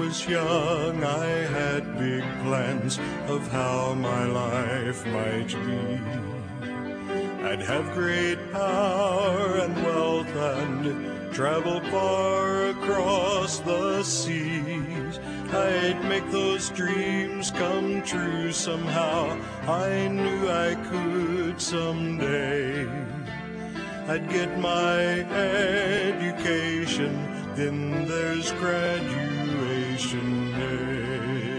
was young, I had big plans of how my life might be. I'd have great power and wealth and travel far across the seas. I'd make those dreams come true somehow. I knew I could someday. I'd get my education, then there's graduation day.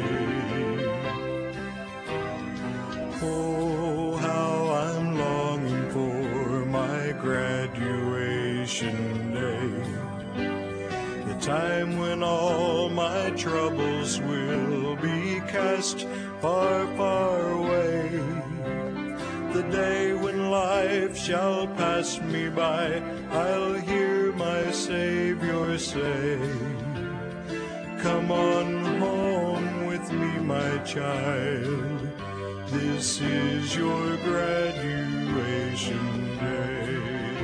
Oh, how I'm longing for my graduation day, the time when all my troubles will be cast far, far away, the day when life shall pass me by. I'll hear my Savior say, come on home with me, my child, this is your graduation day.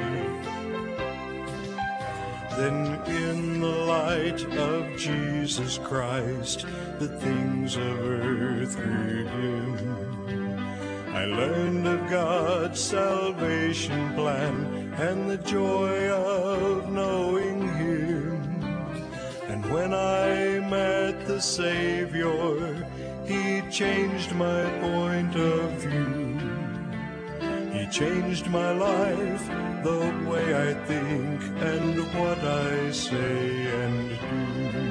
Then in the light of Jesus Christ, the things of earth grew dim. I learned of God's salvation plan and the joy of knowing Him. And when I met the Savior, He changed my point of view. He changed my life, the way I think and what I say and do.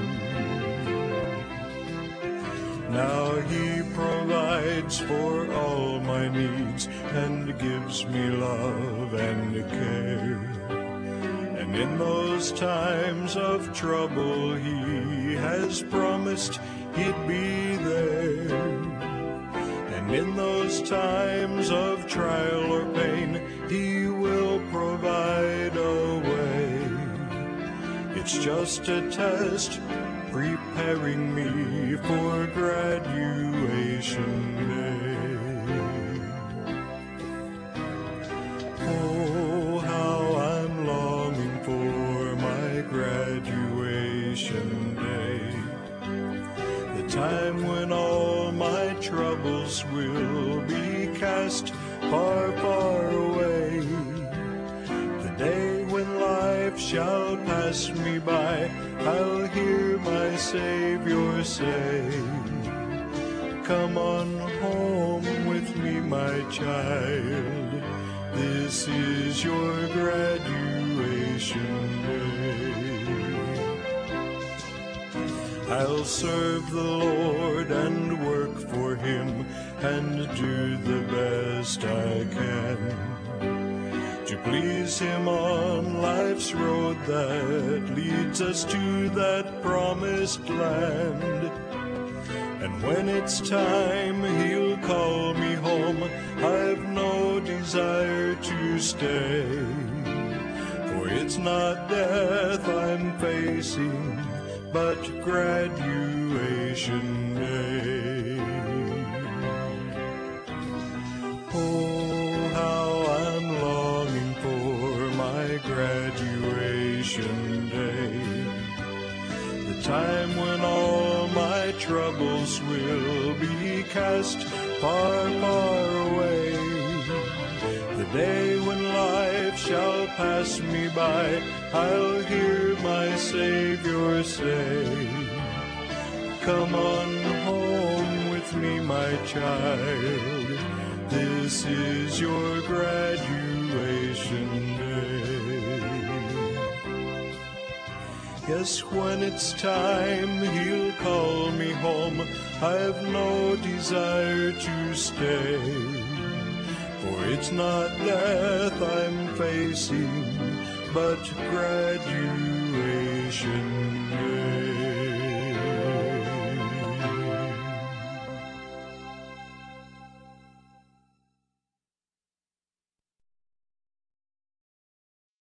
Now He provides for all my needs and gives me love and care. And in those times of trouble, He has promised He'd be there. And in those times of trial or pain, He will provide a way. It's just a test preparing me for graduation day. Oh, how I'm longing for my graduation day, the time when all my troubles will be cast far, far away, the day when life shall pass me by. I'll hear my Savior say, come on home with me, my child, this is your graduation day. I'll serve the Lord and work for Him and do the best I can to please Him on life's road that leads us to that promised land. And when it's time He'll call me home, I've no desire to stay, for it's not death I'm facing, but graduation day. Oh, how I'm longing for my graduation day, the time when all my troubles will be cast far, far away, the day when life shall pass me by. I'll hear my Savior say, come on home with me, my child, this is your graduation day. Yes, when it's time He'll call me home, I've no desire to stay, for it's not death I'm facing, but graduation